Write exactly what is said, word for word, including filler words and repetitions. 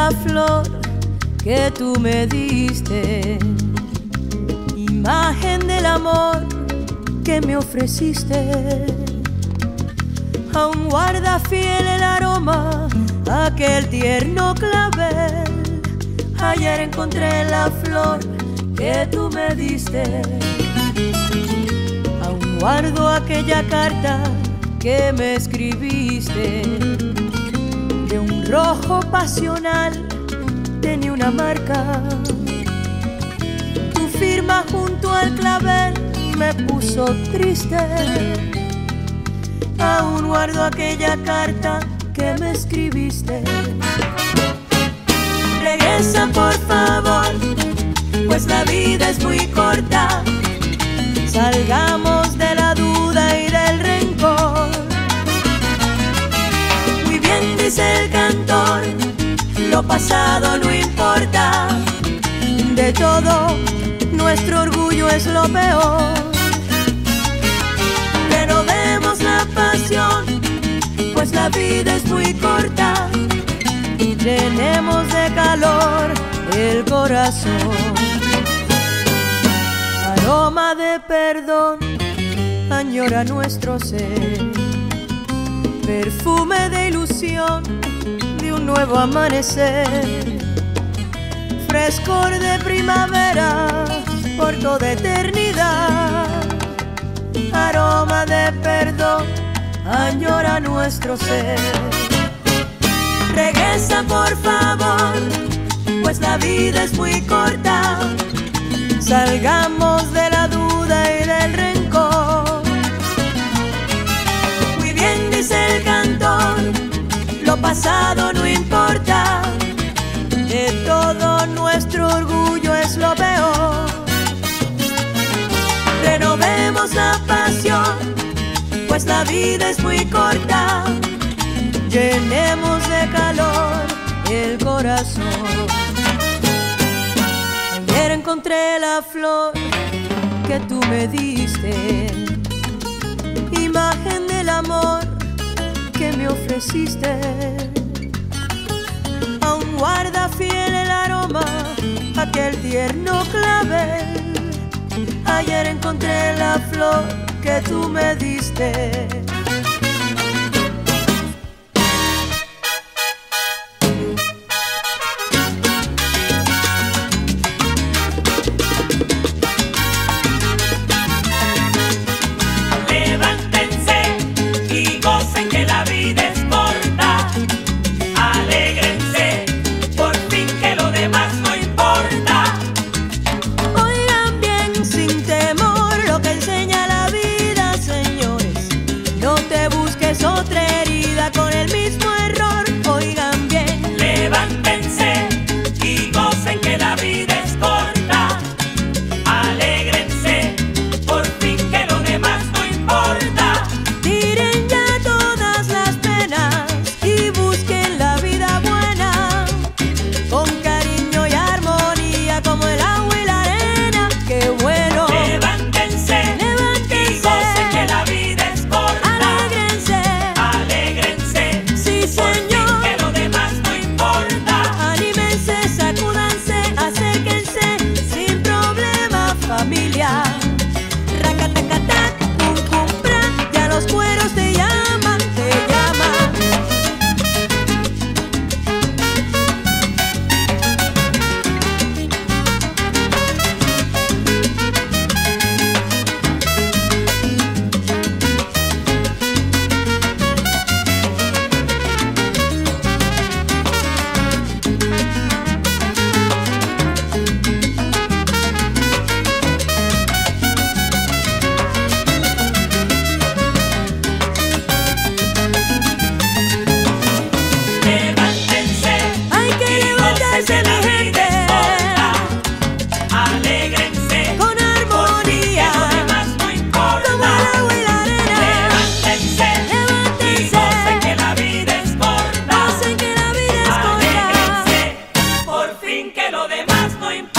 la flor que tú me diste, imagen del amor que me ofreciste. Aún guarda fiel el aroma aquel tierno clavel. Ayer encontré la flor que tú me diste. Aún guardo aquella carta que me escribiste. De un rojo pasional tenía una marca. Tu firma junto al clavel me puso triste. Aún guardo aquella carta que me escribiste. Regresa por favor, pues la vida es muy corta. Salgamos de la duda y del rencor. Muy bien dice el cantor, lo pasado no importa. De todo, nuestro orgullo es lo peor. Renovemos la pasión, pues la vida es muy corta. Llenemos de calor el corazón. Aroma de perdón añora nuestro ser. Perfume de ilusión de un nuevo amanecer. Frescor de primavera por toda eternidad. Aroma de perdón añora nuestro ser. Regresa por favor, pues la vida es muy corta. Salgamos de la duda y del rencor. Muy bien dice el cantor, lo pasado no importa. De todo nuestro orgullo es lo peor. Renovemos la pasión, pues la vida es muy corta. Llenemos de calor el corazón. Ayer encontré la flor que tú me diste, imagen del amor que me ofreciste. Aún guarda fiel el aroma aquel tierno clavel. Ayer encontré la flor que tú me diste. Que lo demás no importa.